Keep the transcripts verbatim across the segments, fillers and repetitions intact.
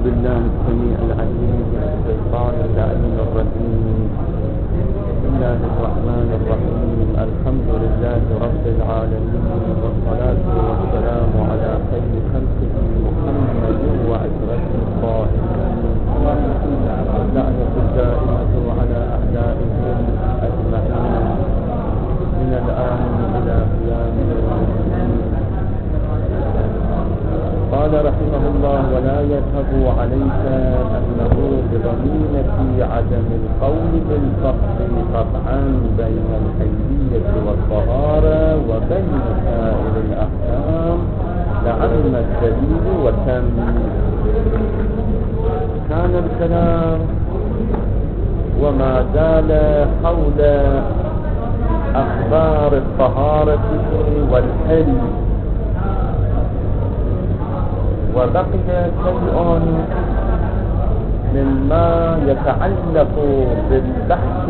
بالله السميع العليم من الشيطان اللعين الرجيم. بسم الله الرحمن الرحيم. الحمد لله رب العالمين، والصلاة والسلام على خير خلقه محمد وأشرف الطاهرين، واللعنة الدائمة على أعدائهم أجمعين من الآن إلى قيام يوم الدين. قال رحمه الله: ولا يذهب عليك أنه بضمينة عدم القول بالفصل قطعا بين الحيثية والطهارة وبين سائر الأحكام لعم الدليل وتم. كان الكلام وما زال حول أخبار الطهارة والحل، وبقي شيء مما يتعلق بالبحث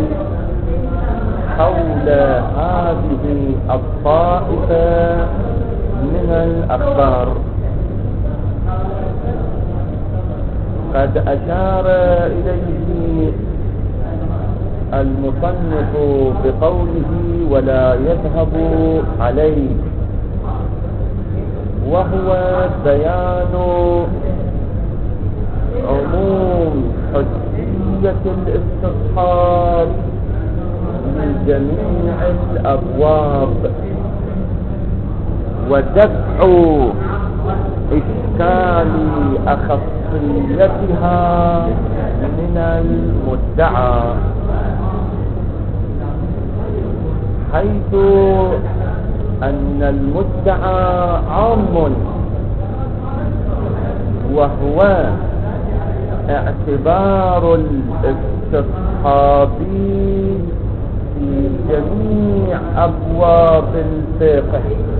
حول هذه الطائفة من الأخبار. قد أشار إليه المصنف بقوله: ولا يذهب عليه، وهو بيان عموم حجية الاستصحاب من جميع الأبواب، ودفع إشكال أخصيتها من المدعى، حيث أن المدعى عام، وهو اعتبار الاستصحاب في جميع أبواب الفقه،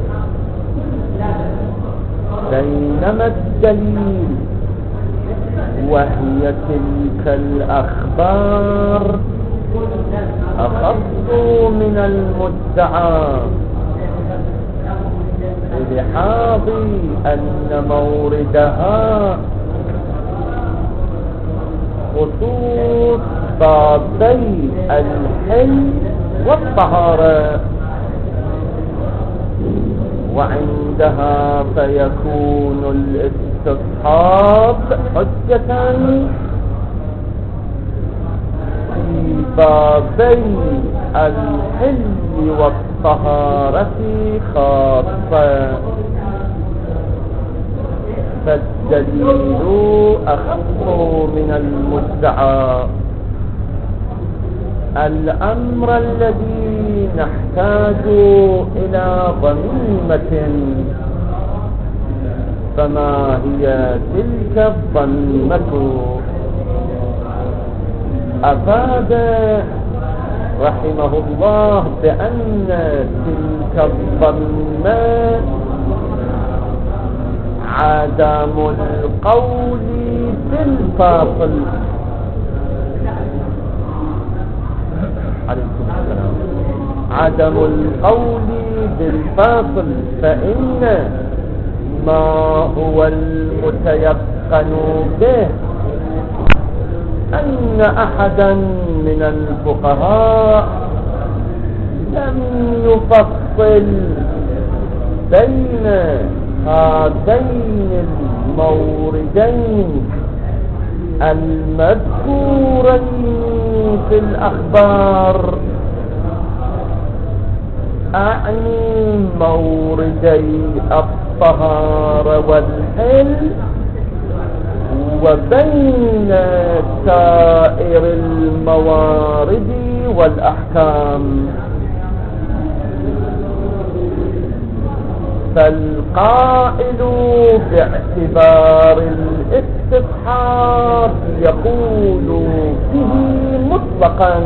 بينما الدليل وهي تلك الأخبار أخص من المدعى، لحاظ أن موردها خصوص بابي الحل والطهارة، وعندها فيكون الاستصحاب حجة في بابي الحل والطهارة خاصة، فالدليل أخف من المدعى. الأمر الذي نحتاج إلى ضميمة، فما هي تلك الضميمة؟ أفاد رحمه الله بأن تلك الضميمة عدم القول بالفاصل. عليكم السلام. عدم القول بالفاصل، فإن ما هو المتيقن به أن أحدا من الفقهاء لم يفصل بين هذين الموردين المذكورين في الأخبار، أعني موردي الطهارة والحل، وبين سائر الموارد والأحكام. فالقائل باعتبار الاستصحاب يقول به مطلقا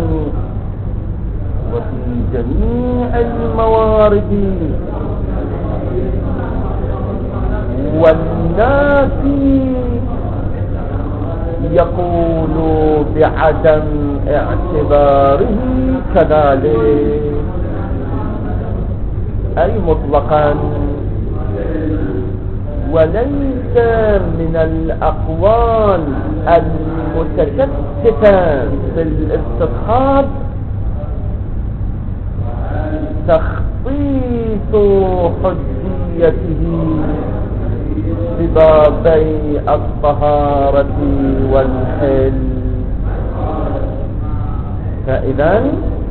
وفي جميع الموارد، والنافي يقول بعدم اعتباره كذلك، أي مطلقا وليس من الأقوال المتشتتة في الاستصحاب تخصيص حجيته ببابي الطهارة والحل. فإذا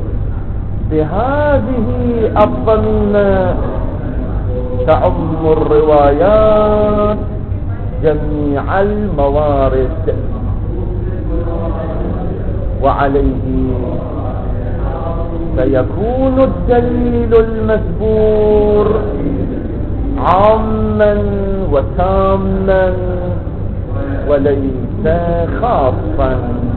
بهذه الضميمة تعم الروايات جميع الموارد، وعليه فيكون الدليل المذكور عاما وتاما وليس خاصا.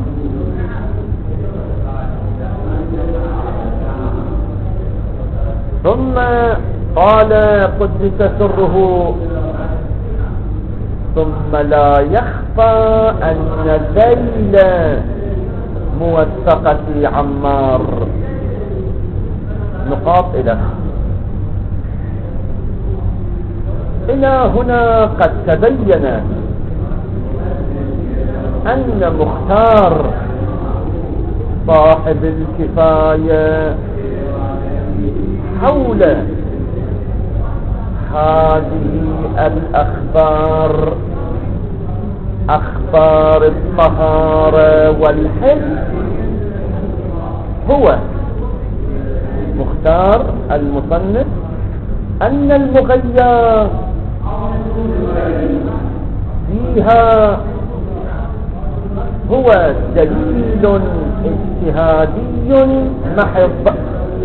ثم قال قدس سره: ثم لا يخفى أن ذيل موثقة عمار نقاط إلى إلى هنا قد تبين أن مختار صاحب الكفاية حول هذه الأخبار، أخبار الطهارة والحل، هو مختار المصنف أن المغيّر فيها هو دليل اجتهادي محض.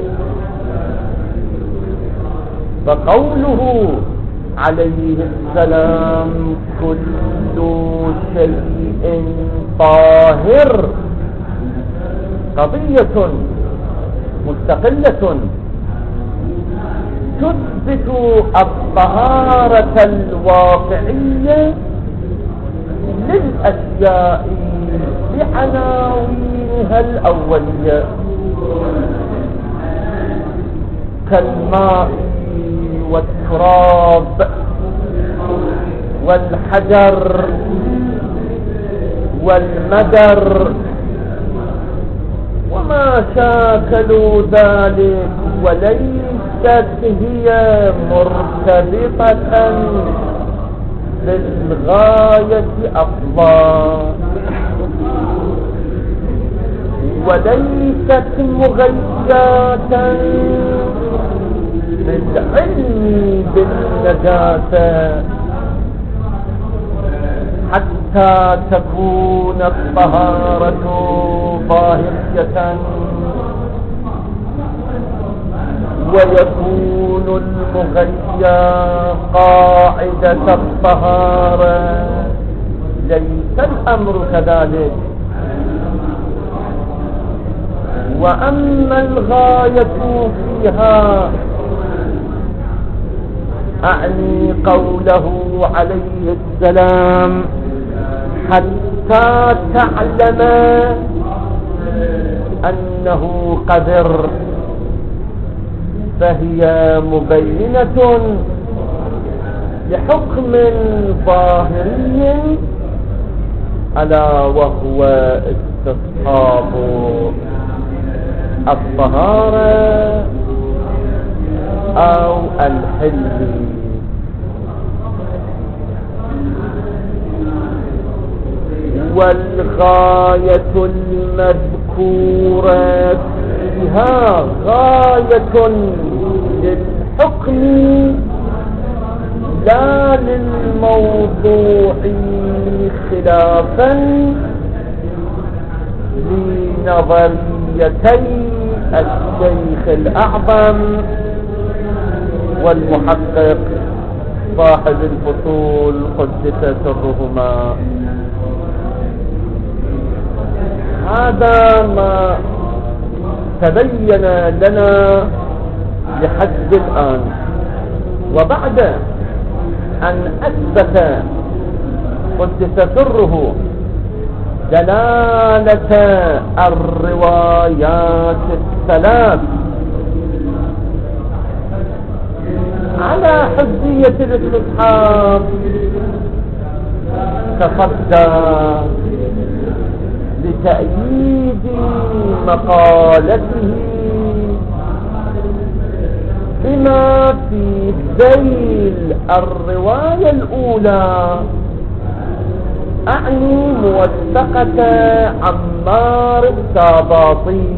فقوله عليه السلام كل شيء طاهر قضية مستقلة تثبت الطهارة الواقعية للأشياء بعناوينها الأولية كالماء والتراب والحجر والمدر وما شاكلوا ذلك، وليست هي مرتبطة بالغاية أصلا، وليست مغيّة بالعلم بالنجاسة حتى تكون الطهارة ظاهرية ويكون المغيّر قاعدة الطهارة. ليس الأمر كذلك. وأما الغاية فيها أعني قوله عليه السلام حتى تعلم أنه قذر، فهي مبينة لحكم ظاهري ألا وهو استصحاب الطهارة أو الحل. والغاية المذكورة فيها غاية للحكم لا للموضوع، خلافا لنظريتي الشيخ الأعظم والمحقق صاحب الفصول قدس سرهما. هذا ما تبين لنا لحد الآن. وبعد أن أثبت قدس سره دلالة الروايات الثلاث على حجية الاستصحاب تصدى لتأييد مقالته بما في ذيل الرواية الأولى، أعني موثقة عمار الساباطي.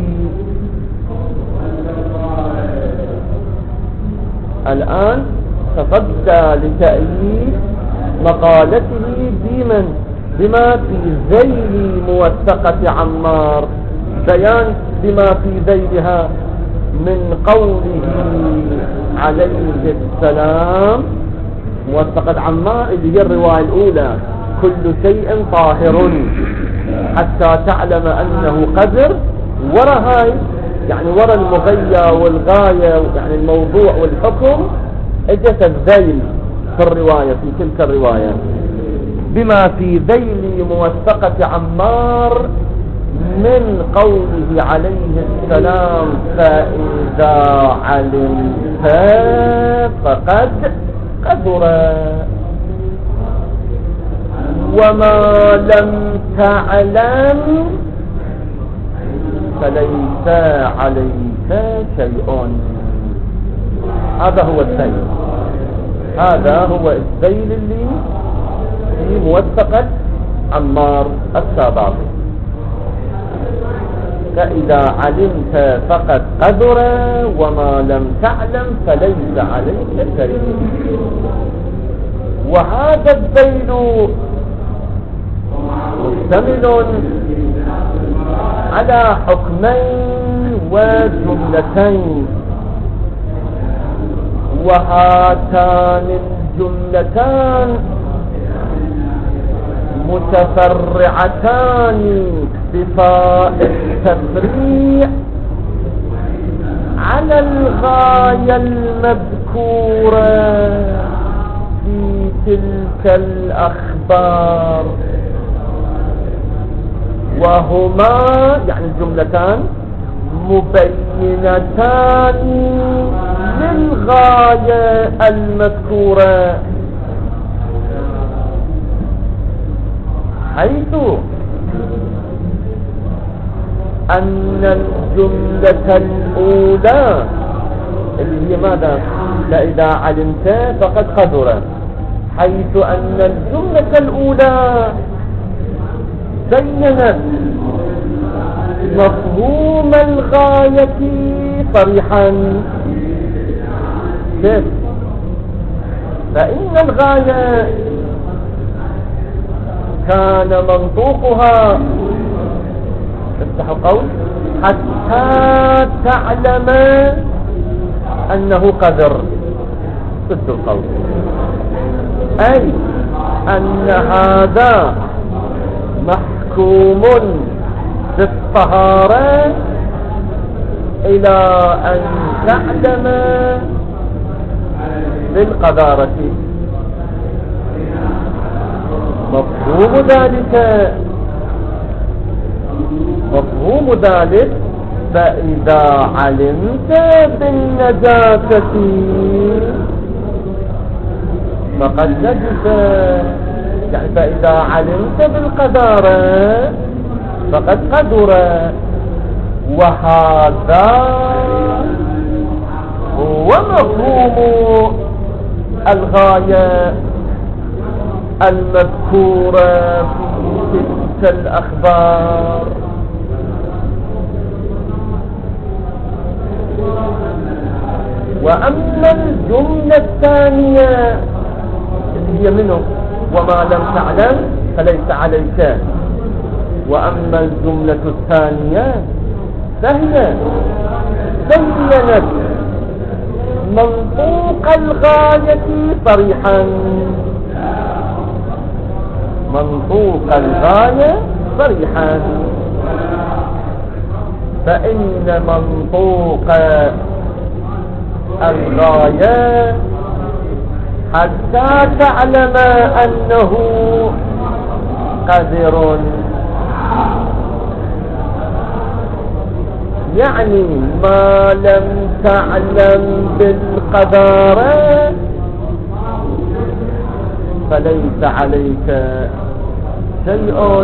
الآن تصدى لتأييد مقالته بمن بما في ذيل موثقة عمار، بيان بما في ذيلها من قوله عليه السلام. موثقة عمار اللي هي الرواية الأولى: كل شيء طاهر حتى تعلم أنه قدر. ورا هاي يعني ورا المغية والغاية، يعني الموضوع والحكم، اجت الذيل في الرواية في تلك الرواية بما في ذيل موثقة عمار من قوله عليه السلام: فإذا علمت فقد قدر، وما لم تعلم فليس عليك شيء. هذا هو الذيل، هذا هو الذيل اللي في موثقة عمار الساباطي. فإذا علمت فقد قدر، وما لم تعلم فليس عليك شيء. وهذا الذيل مشتمل على حكمين وجملتين، وهاتان الجملتان متفرعتان بفاء التفريع على الغاية المذكورة في تلك الأخبار، وهما يعني الجملتان مبينتان للغاية المذكورة، حيث أن الجملة الأولى اللي هي ماذا؟ فإذا علمت فقد قدر، حيث أن الجملة الأولى بينت مفهوم الغاية صريحا. كيف؟ فإن الغاية كان منطوقها افتح القول حتى تعلم أنه قدر، سد القول، أي أن هذا محكوم بالطهارة إلى أن تعلم بالقذارة. مفهوم ذلك مفهوم ذلك فإذا علمت بالنجاسة فقد نجس، يعني فإذا علمت بالقذارة فقد قدر. وهذا هو مفهوم الغاية المذكورة في تلك الأخبار. وأما الجملة الثانية اللي هي منه وما لم تعلم فليس عليك، وأما الجملة الثانية فهي بينت منطوق الغاية صريحا، منطوق الغاية صريحا. فإن منطوق الغاية حتى تعلم أنه قادر، يعني ما لم تعلم بالقدارة فليس عليك شيء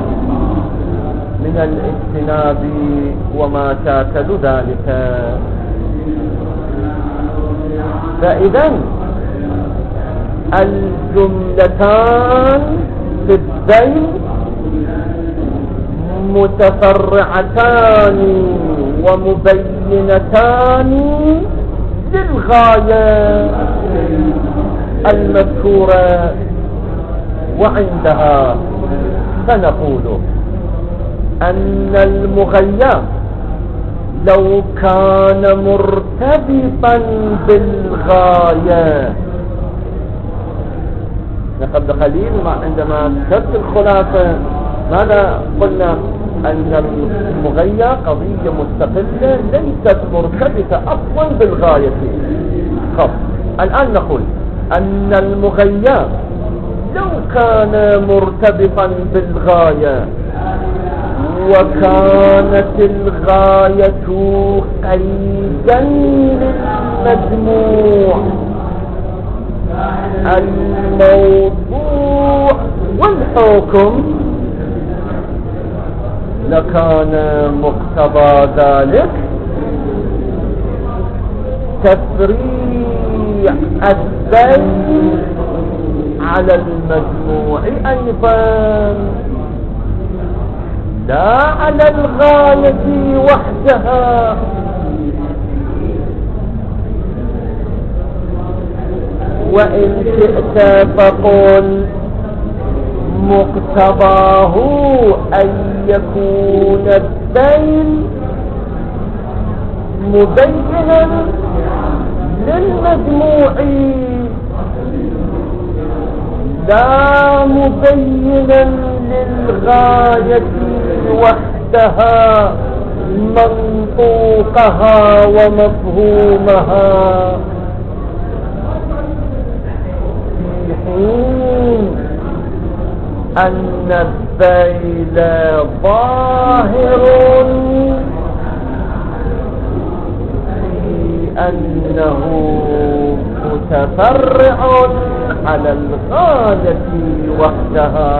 من الاجتناب وما شاكل ذلك. فإذا الجملتان في الذيل متفرعتان ومبينتان للغاية المذكورة، وعندها فنقول أن المغيّر لو كان مرتبطا بالغاية، قبل قليل عندما ذكرت الخلاصة ماذا قلنا؟ أن المغيّر قضية مستقلة ليست مرتبطة أصلا بالغاية. خب الآن نقول أن المغيّر لو كان مرتبطا بالغاية وكانت الغاية قيدا للمجموع، الموضوع والحكم، لكان مقتضى ذلك تفريع الذيل على المجموع أيضا، لا على الغاية وحدها. وإن شئت فقل مقتضاه أن يكون الذيل مبينا للمجموع لا مبينا للغاية وحدها منطوقها ومفهومها، في حين أن الذيل ظاهر في أنه متفرع على الغاية وحدها.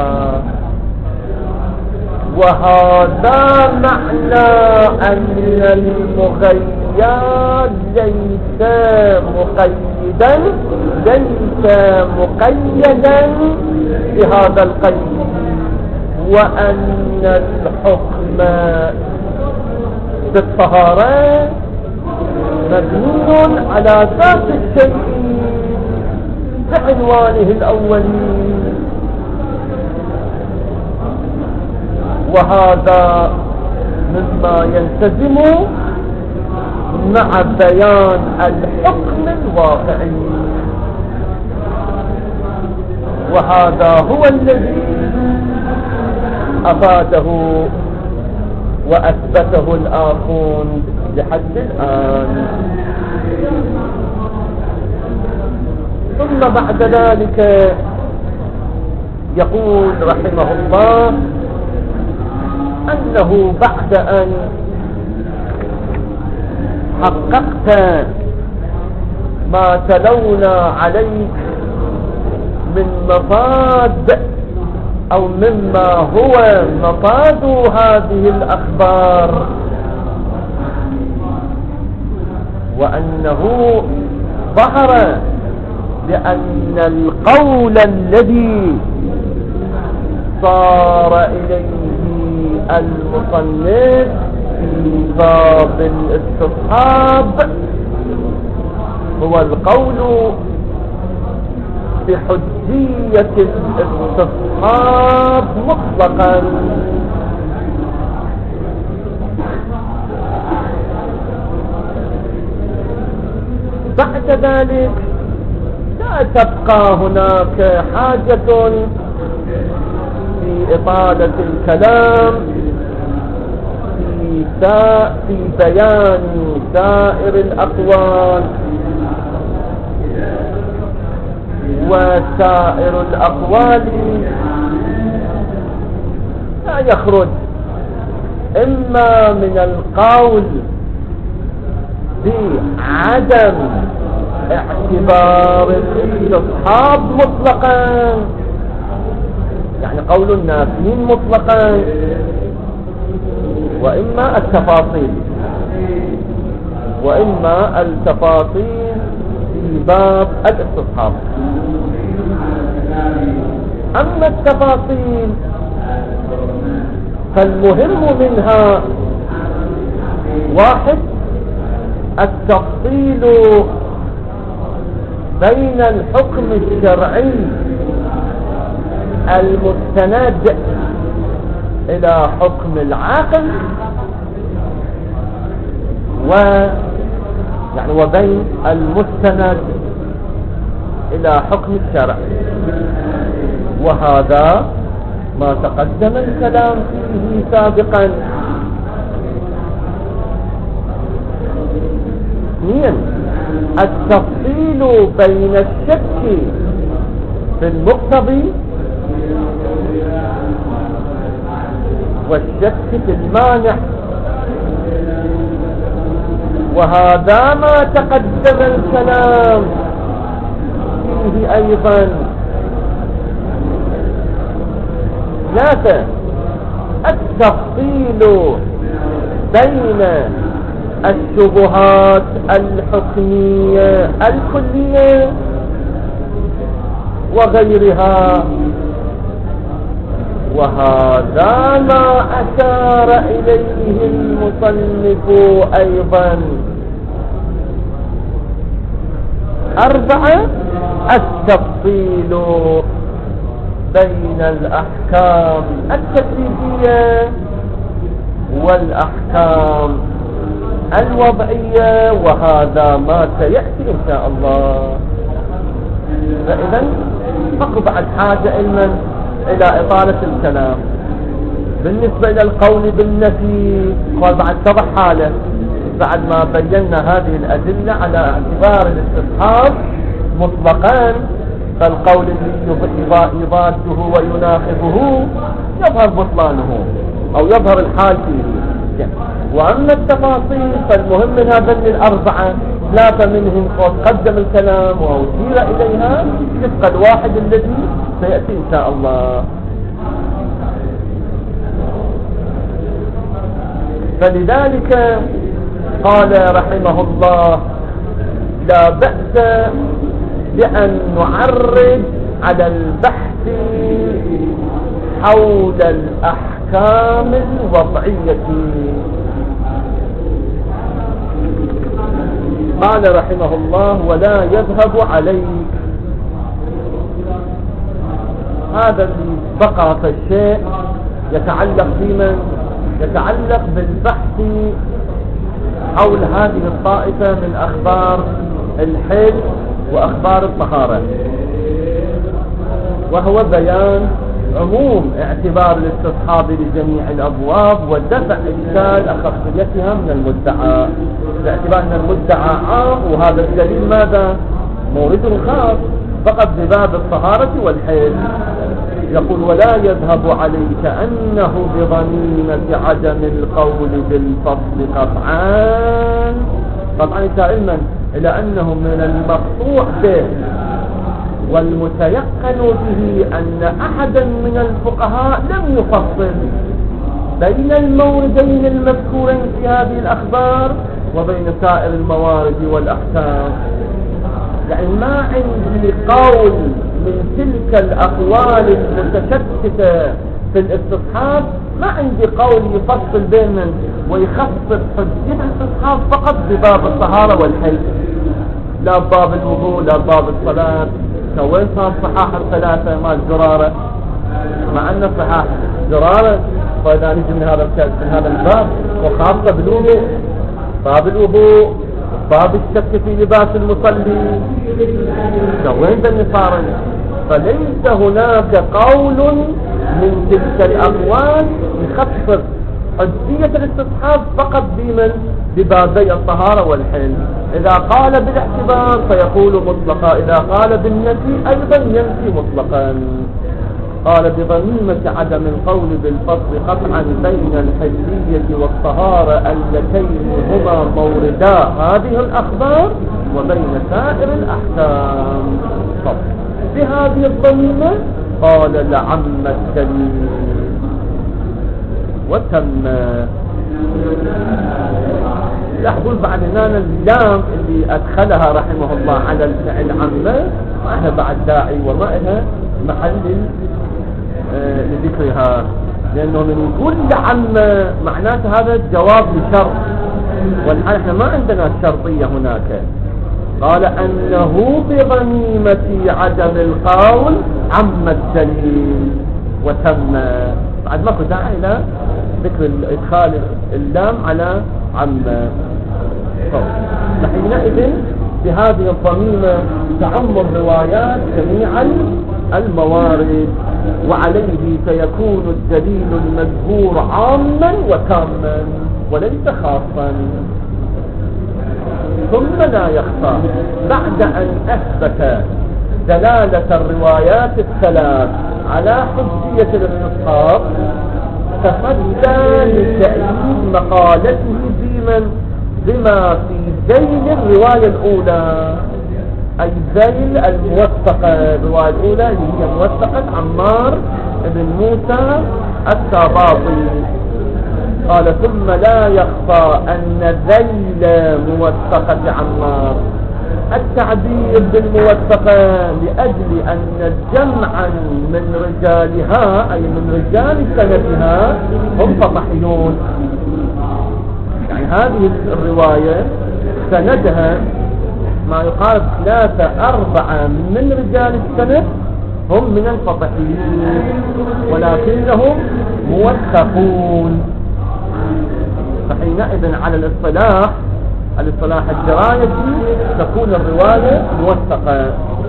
وهذا معنى أن المغيّر ليس مقيدا ليس مقيدا بهذا القيد، وأن الحكم بالطهارة مبني على ذات الشيء بعنوانه الأولي. وهذا مما يلتزم مع بيان الحكم الواقعي، وهذا هو الذي أفاده وأثبته الآخون لحد الآن. ثم بعد ذلك يقول رحمه الله أنه بعد أن حققت ما تلونا عليه من مفاد أو مما هو مفاد هذه الأخبار، وأنه ظهر بأن القول الذي صار إليه المصنف في باب الاستصحاب هو القول بحجية الاستصحاب مطلقا. بعد ذلك لا تبقى هناك حاجة في إطالة الكلام في, في بيان سائر الأقوال، وسائر الأقوال لا يخرج إما من القول بعدم اعتبار الاستصحاب مطلقا، يعني قول النافين مطلقا، وإما التفاصيل وإما التفاصيل في باب الاستصحاب. أما التفاصيل فالمهم منها واحد التفصيل بين الحكم الشرعي المستند إلى حكم العاقل و يعني وبين المستند إلى حكم الشرع، وهذا ما تقدم الكلام فيه سابقا. اثنين التفصيل بين الشك في المقتضي والشك في المانع، وهذا ما تقدم الكلام فيه أيضا. ثلاثة التفصيل بين الشبهات الحكمية الكلية وغيرها، وهذا ما أشار إليه المصنف أيضا. أربعة التفصيل بين الأحكام التكليفية والأحكام الوضعية، وهذا ما سيأتي إن شاء الله. فإذا أقبع الحاجة إلمن إلى إطالة الكلام. بالنسبة إلى القول بالنفي قال بعد اتضح حاله بعد ما بينا هذه الأدلة على اعتبار الاستصحاب مطلقا، فالقول الذي يضاده ويناقضه يظهر بطلانه أو يظهر الحال فيه. وأما التفاصيل فالمهم من هذين الأربعة ثلاثة منهم قدم الكلام وأشير إليها وفق الواحد الذي سيأتي إن شاء الله. فلذلك قال رحمه الله: لا بأس بأن نعرج على البحث حول الأحكام الوضعية. قال رحمه الله: ولا يذهب عليك. هذا اللي بقى في الشيء يتعلق بمن؟ يتعلق بالبحث حول هذه الطائفة من أخبار الحل وأخبار الطهارة، وهو بيان عموم اعتبار الاستصحاب لجميع الأبواب ودفع إشكال أخصيتها من المدعى، باعتبار أن المدعى عام، وهذا الدليل ماذا؟ مورد خاص فقط بباب الطهارة والحل. يقول: ولا يذهب عليك أنه بضميمة عدم القول بالفصل قطعا. قطعا علما إلى أنه من المقطوع به والمتيقن به أن أحدا من الفقهاء لم يفصل بين الموردين المذكورين في هذه الأخبار وبين سائر الموارد والأحكام. يعني ما عندي قول من تلك الأقوال المتشتتة في الاستصحاب، ما عندي قول يفصل بين ويخصص حجية الاستصحاب فقط بباب الطهارة والحل، لا باب الوضوء لا باب الصلاة. وين صار صحاح الثلاثة مال زرارة؟ مع أن صحاح زرارة فإذا نجي من هذا من هذا الباب، وخاصة بالوضوء، باب الوضوء، باب الشك في لباس المصلي، وين ذا صار؟ فليس هناك قول من تلك الأقوال يخصص حجية الاستصحاب فقط بمن؟ ببابي الطهارة والحل. إذا قال بالاعتبار فيقول مطلقا، إذا قال بالنفي أيضا ينفي مطلقا. قال: بضميمة عدم القول بالفصل قطعا بين الحلية والطهارة اللتين هما موردا هذه الأخبار وبين سائر الأحكام. طب بهذه الضميمة قال لعم الدليل وتم. لاحظوا بعد هنا اللام اللي أدخلها رحمه الله على الفعل عمه ما إحنا بعد داعي وما إلها محل آه لذكرها، لأنه من يقول لعمه معناته هذا جواب لشرط، والحال إحنا ما عندنا شرطية هناك. قال أنه بغنيمة عدم القول عم الدليل وتم. بعد ماكو داعي إلى ذكر إدخال اللام على عم. فحينئذ بهذه الضميمة تعم الروايات جميع الموارد، وعليه سيكون الدليل المذكور عاما وتاما وليس خاصا. ثم لا يخفى بعد أن أثبت دلالة الروايات الثلاث على حجية الاستصحاب تفدى لتأييد مقالته بمن بما في ذيل الرواية الأولى، أي ذيل الموثقة. الرواية الأولى اللي هي موثقة عمار بن موسى الساباطي. قال ثم لا يخفى أن ذيل موثقة عمار التعبير بالموثقة لأجل أن جمعا من رجالها أي من رجال سندها هم فطحيون. يعني هذه الرواية سندها ما يقارب ثلاثة أربعة من رجال السند هم من الفطحيين ولكنهم موثقون. فحينئذ على الاصطلاح الاصطلاح الدرايتي تكون الرواية موثقة.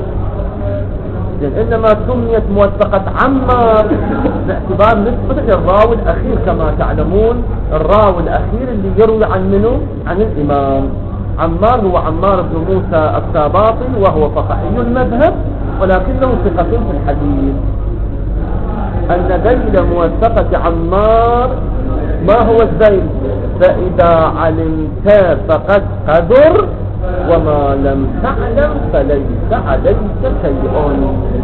إنما سميت موثقة عمار باعتبار نسبة للراوي الأخير. كما تعلمون الراوي الأخير اللي يروي عن منه عن الإمام عمار هو عمار بن موسى الساباطي، وهو فقهي المذهب ولكنه ثقة في الحديث. أن ذيل موثقة عمار ما هو الذيل؟ فإذا علمت فقد قدر وما لم تعلم فليس عليك شيء.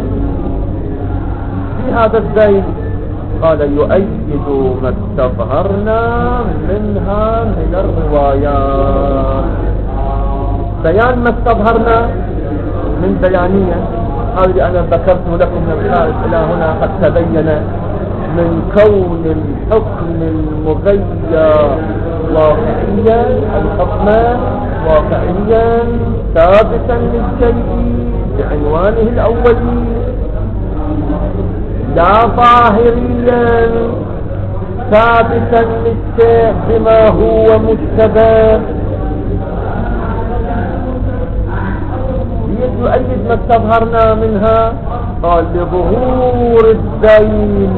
في هذا الذيل قال يؤيد ما استظهرنا منها من الروايات. بيان ما استظهرنا من بيانية هذه أنا ذكرت لكم من الخارج إلى هنا قد تبين من كون الحكم المغير واقعيا الحكم واقعيا ثابتا للشيء بعنوانه الأولي لا ظاهريا ثابتا للشيء بما هو مشتبه. يؤيد ما استظهرنا منها قال بظهور الذيل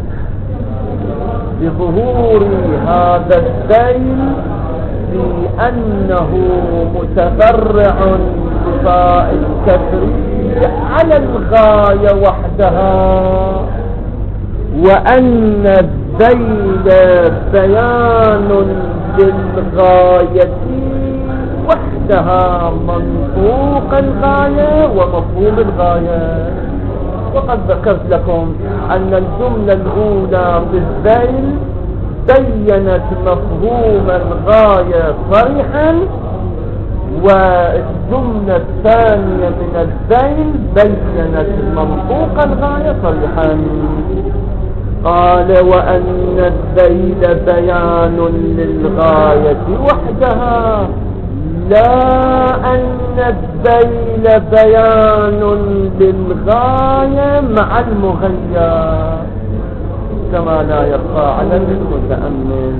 بظهور هذا الذيل في أنه متفرع بفاء التفريع على الغاية وحدها، وأن الذيل بيان للغاية وحدها منطوق الغاية ومفهوم الغاية. وقد ذكرت لكم أن الجملة الأولى في الذيل بينت مفهوم الغاية صريحا، والجملة الثانية من الذيل بينت منطوق الغاية صريحا. قال وأن الذيل بيان للغاية وحدها لا أن الذيل بيان للغاية مع المغير كما لا يخفى على المتأمل.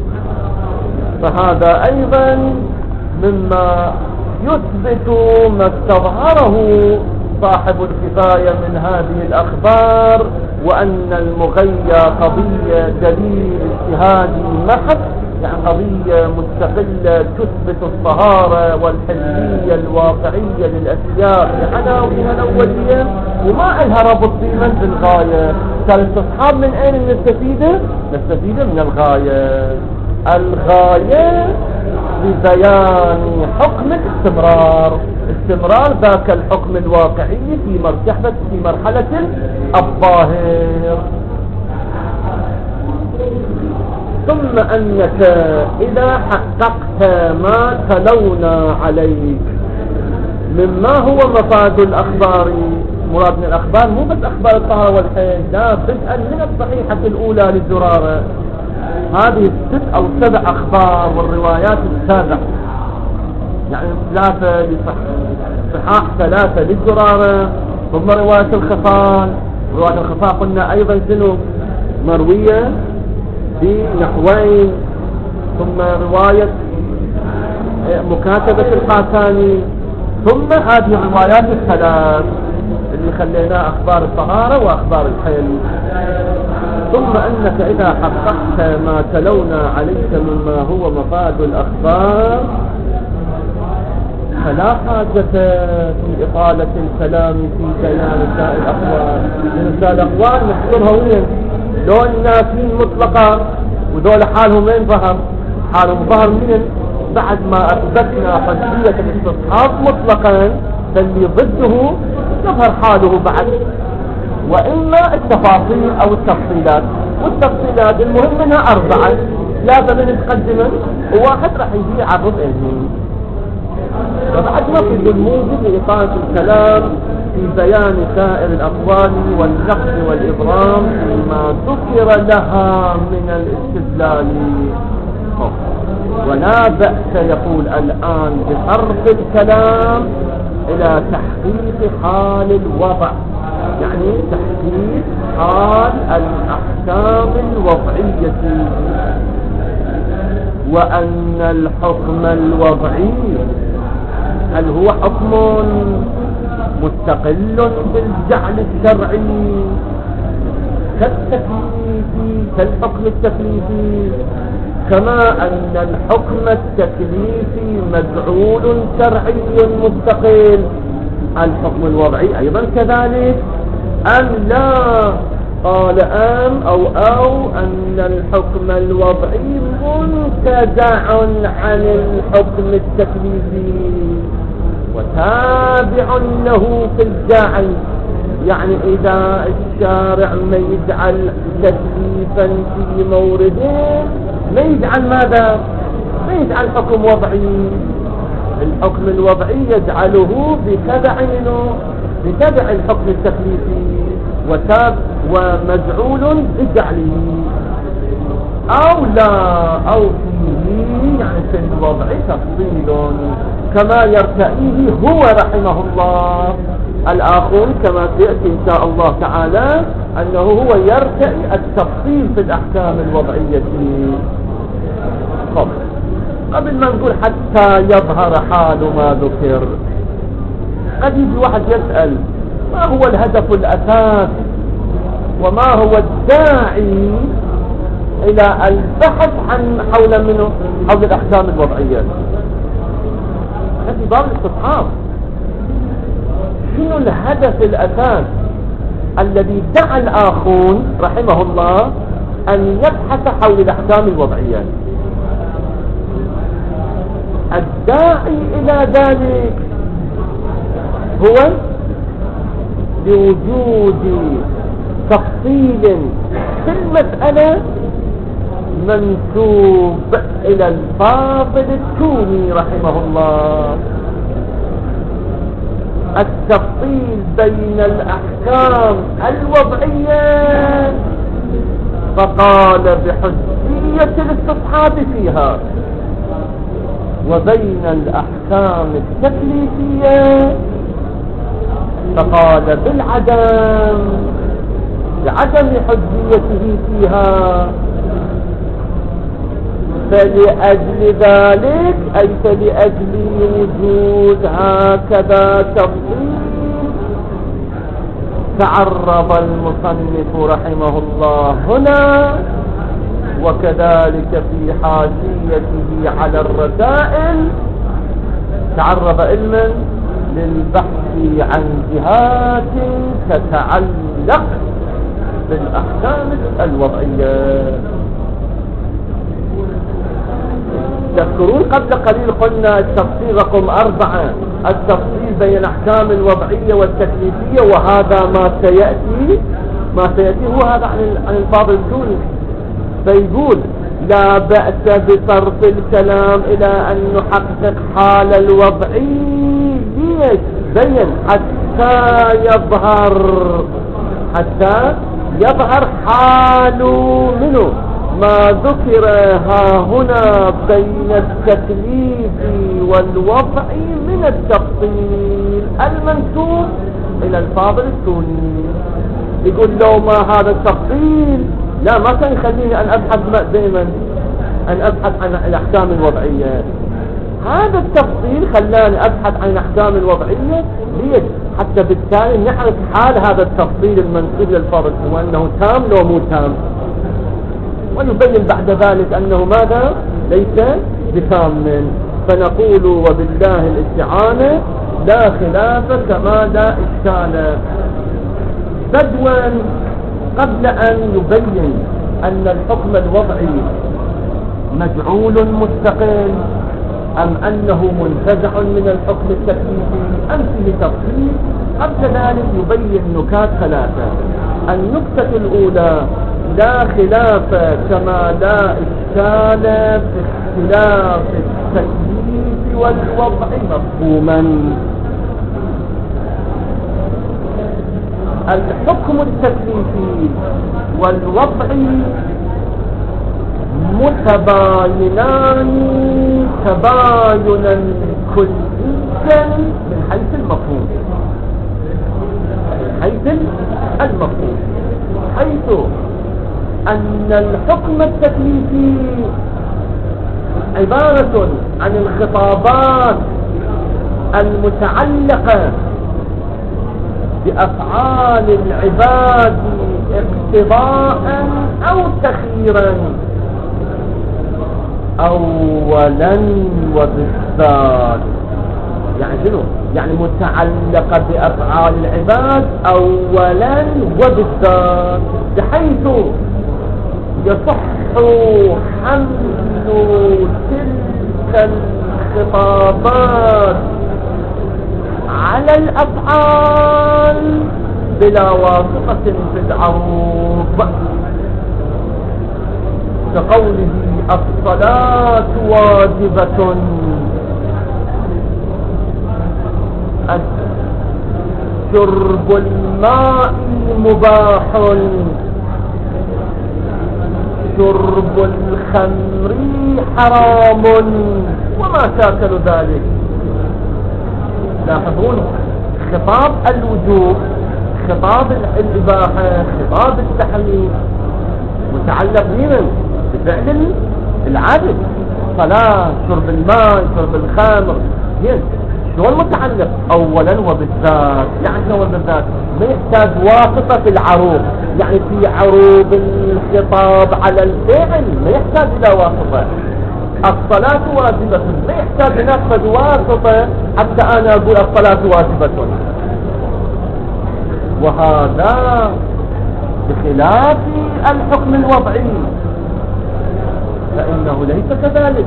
فهذا أيضا مما يثبت ما استظهره صاحب الكفاية من هذه الأخبار، وأن المغير قضية دليل اجتهادي محض، يعني قضية مستقلة تثبت الطهارة والحلية الواقعية للأشياء بعناوينها الأولية وما لها ربط بمن بالغاية. فالاستصحاب من أين نستفيده؟ نستفيده من الغاية. الغاية ببيان حكم الاستمرار. استمرار ذاك الحكم الواقعي في مرحلة في مرحلة الظاهر. ثم أنك إذا حققت ما تلونا عليك مما هو مفاد الأخبار، مراد من الأخبار مو بس أخبار الطهارة والحيض، لا، بدءا من الصحيحة الأولى للزرارة، هذه الست أو سبع أخبار والروايات السابع، يعني ثلاثة لصحاح ثلاثة للزرارة، ثم رواية الخصال. رواية الخصال قلنا أيضا شنو مروية بنحوين، ثم رواية مكاتبة القاساني، ثم هذه الروايات الثلاث اللي خليناها أخبار الطهارة وأخبار الحيل. ثم أنك إذا حققت ما تلونا عليك مما هو مفاد الأخبار فلا حاجة في إطالة الكلام في بيان سائر الأقوال. سائر الأقوال نحصرها وين؟ دول ناسين مطلقا، ودول حالهم وين ظهر؟ حالهم ظهر من بعد ما أثبتنا حجية الاستصحاب مطلقا، فاللي ضده يظهر حاله بعد، وإما التفاصيل أو التفصيلات. والتفصيلات المهم منها أربعة، ثلاثة من مقدما وواحد راح يجي على الربعين. وبعد نقصد الموجب لإطالة الكلام في بيان سائر الأقوال والنقد والإبرام فيما ذكر لها من الاستدلال. ولا بأس يقول الآن بصرف الكلام إلى تحقيق حال الوضع، يعني تحقيق حال الأحكام الوضعية، وأن الحكم الوضعي هل هو حكم مستقل بالجعل الشرعي كالتكليفي كالحكم التكليفي، كما أن الحكم التكليفي مجعول شرعي مستقل، الحكم الوضعي أيضا كذلك، أم لا؟ قال أم أو أو أن الحكم الوضعي منتزع عن الحكم التكليفي وتابع له في الجعل. يعني إذا الشارع ما يجعل تكليفا في مورده ما يجعل ماذا؟ ما يجعل حكم وضعي، الحكم الوضعي يجعله بتبع منه بتبع الحكم التكليفي وتاب ومجعول بجعله، أو لا أو فيه يعني في الوضع تفصيل كما يرتئيه هو رحمه الله. الآخر كما سيأتي إن شاء الله تعالى أنه هو يرتئي التفصيل في الأحكام الوضعية. طب قبل ما نقول حتى يظهر حال ما ذكر، قد يجي واحد يسأل ما هو الهدف الأساس وما هو الداعي إلى البحث عن حول منه حول الأحكام الوضعية؟ هذه باب الاستصحاب. شنو الهدف الأساس الذي دعا الآخون رحمه الله أن يبحث حول الأحكام الوضعية؟ الداعي إلى ذلك هو لوجود تفصيل في المسألة منسوب إلى الفاضل التوني رحمه الله، التفصيل بين الأحكام الوضعية فقال بحجية الاستصحاب فيها، وبين الأحكام التكليفية فقال بالعدم بعدم حجيته فيها. فلأجل ذلك أي فلأجل وجود هكذا تفصيل تعرض المصنف رحمه الله هنا وكذلك في حاشيته على الرسائل تعرض علما للبحث عن جهات تتعلق بالأحكام الوضعية. تذكرون قبل قليل قلنا التفصيل رقم أربعة التفصيل بين الأحكام الوضعية والتكليفية، وهذا ما سيأتي ما سيأتي هو هذا عن الفاضل الكوني. فيقول لا بأس بصرف الكلام إلى أن نحقق حال الوضعي، ليش؟ بين حتى يظهر حتى يظهر حال منه ما ذكر ها هنا بين التكليف والوضع من التفصيل المنسوب إلى الفاضل السني. يقول لو ما هذا التفصيل لا ما كان يخليني أن أبحث دائما أن أبحث عن الأحكام الوضعية. هذا التفصيل خلاني أبحث عن الأحكام الوضعية. ليش؟ حتى بالتالي نعرف حال هذا التفصيل المنسوب للفاضل وأنه تام لو مو تام، ونبين بعد ذلك أنه ماذا؟ ليس بتام. فنقول وبالله الاستعانة لا خلاف كما لا إشكال. بدوا قبل أن يبين أن الحكم الوضعي مجعول مستقل أم أنه منتزع من الحكم التكليفي أم فيه تفصيل، قبل ذلك يبين نكات ثلاثة. النكتة الأولى لا خلاف كما لا إشكال في اختلاف التكليف والوضع مفهوما. الحكم التكليفي والوضعي متباينان تباينا كليا من حيث المفهوم من حيث المفهوم حيث أن الحكم التكليفي عبارة عن الخطابات المتعلقة بأفعال العباد اقتضاء أو تخييرا، أولا وبالذات. يعني شنو؟ يعني متعلقة بأفعال العباد أولا وبالذات، بحيث يصح حمل تلك الخطابات على الأفعال بلا واسطة في العروض، كقوله الصلاة واجبة، شرب الماء مباح، شرب الخمر حرام، وما شاكل ذلك. لاحظون خطاب الوجوب، خطاب الإباحة، خطاب التحريم متعلق بمن؟ بفعل العبد. صلاة، شرب الماء، شرب الخمر، شلون متعلق؟ أولا وبالذات. يعني شلون بالذات؟ ما يحتاج واسطة في العروض، يعني في عروض الخطاب على الفعل ما يحتاج إلى واسطة. الصلاة واجبة، ما يحتاج نفذ واسطة حتى أنا أقول الصلاة واجبة. وهذا بخلاف الحكم الوضعي، فإنه ليس كذلك.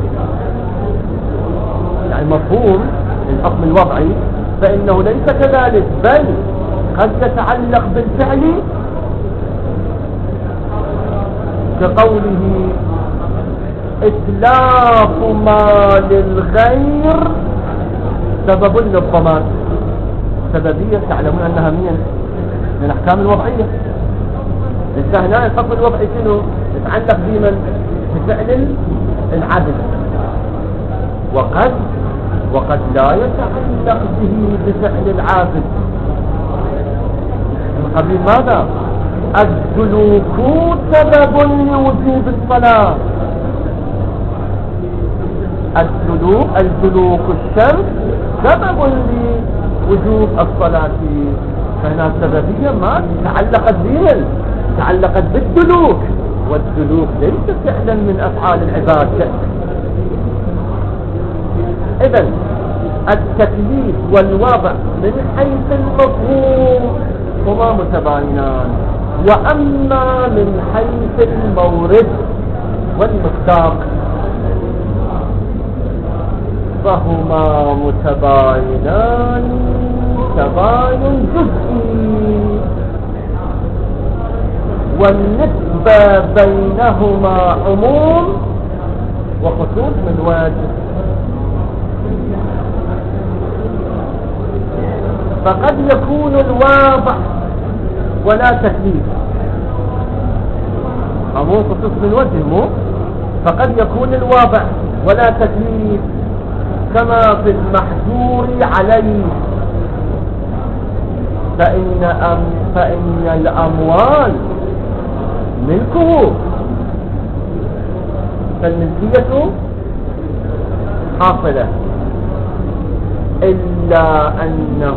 يعني مفهوم الحكم الوضعي فإنه ليس كذلك، بل قد يتعلق بالفعل، كقوله إتلاف مال الغير سبب للضمان. سببية تعلمون أنها من من الأحكام الوضعية. هنا الحكم الوضعي شنو؟ يتعلق بمن؟ بفعل العدل، وقد وقد لا يتعلق به بفعل العابد. من قبل ماذا؟ السلوك سبب لوجوب الصلاة. السلوك السلوك الشرط سبب لوجوب الصلاة. فهنا السببية ما تعلقت بهم، تعلقت بالسلوك، والسلوك ليس فعلا من أفعال العباد. إذن التكليف والوضع من حيث المفهوم هما متباينان، وأما من حيث المورد والمصداق فهما متباينان تباين جزئي، والنسبة بينهما عموم وخصوص من وجه. فقد يكون الواضح ولا تكليف، عموم خصوص من وجه مو، فقد يكون الواضح ولا تكليف كما في المحجور عليه، فإن, أم فإن الأموال ملكه، فالملكية حاصلة، إلا أنه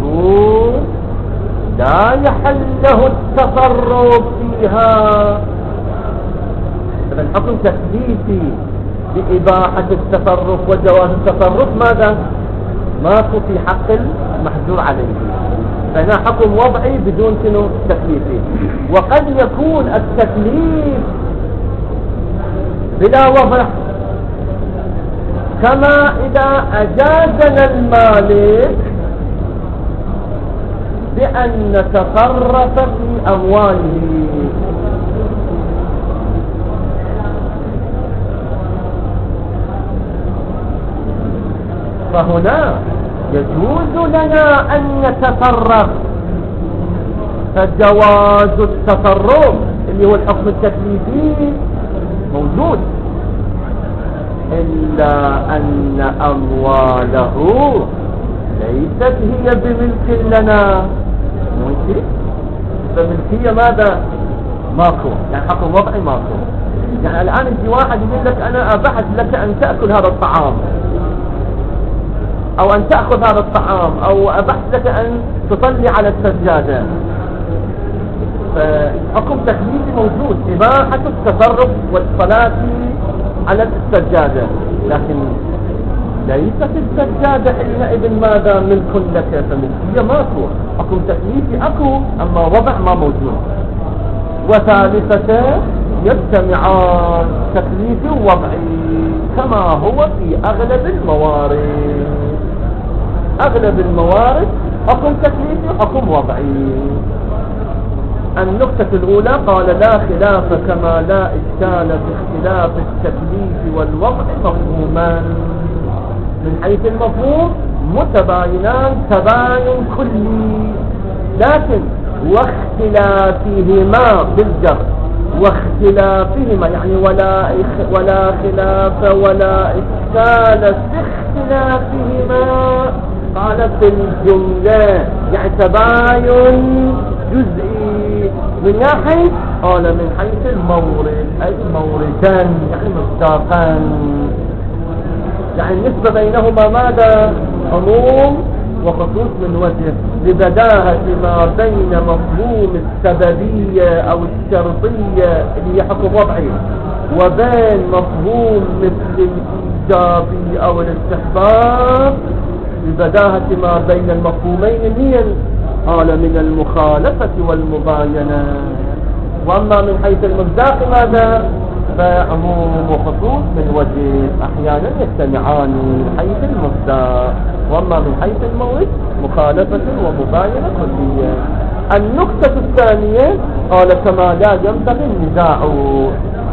لا يحل له التصرف فيها. فالحكم تكليفي بإباحة التصرف وجواز التصرف ماذا؟ ماكو في حق المحجور عليه، فهنا حكم وضعي بدون شنو تكليفي. وقد يكون التكليف بلا وضع، كما إذا أجازنا المالك بأن نتصرف في أمواله، فهنا يجوز لنا أن نتصرف، فجواز التصرف اللي هو الحكم التكليفي موجود، إلا أن أمواله ليست هي بملك لنا. ممكن فملكية ماذا؟ ماكو، يعني حكم وضعي ماكو. يعني الآن يجي واحد يقول لك أنا أبحث لك أن تأكل هذا الطعام، أو أن تأخذ هذا الطعام، أو أبحث لك أن تصلي على السجادة، فحكم تكليفي موجود، إباحة التصرف والصلاة على السجادة، لكن ليست السجادة حينئذ ماذا؟ ملك لك، فملكية ماكو، حكم تكليفي أكو، أما وضع ما موجود. وثالثة يجتمعان تكليفي ووضعي كما هو في أغلب الموارد، أغلب الموارد حكم تكليفي حكم وضعي. النقطة الأولى قال لا خلاف كما لا إشكال في اختلاف التكليف والوضع مفهومان، من حيث المفهوم متباينان تباين كلي، لكن واختلافهما بالجر، واختلافهما يعني ولا ولا خلاف ولا إشكال في اختلافهما، قال في الجملة يعني تباين جزئي. من ناحية قال من حيث المورد أي موردان يعني مصداقان، يعني النسبة بينهما ماذا؟ عموم وخصوص من وجه، لبداهة ما بين مفهوم السببية أو الشرطية اللي هي حكم وضعي، وبين مفهوم مثل الإيجابي أو الاستحباب، لبداهة ما بين المفهومين اللي قال من المخالفة والمباينة. وأما من حيث المصداق ماذا؟ فعموم وخصوص من وجه، أحيانا يجتمعان من حيث المصداق، وأما من حيث المورد مخالفة ومباينة كلية. النقطة الثانية قال كما لا ينبغي النزاع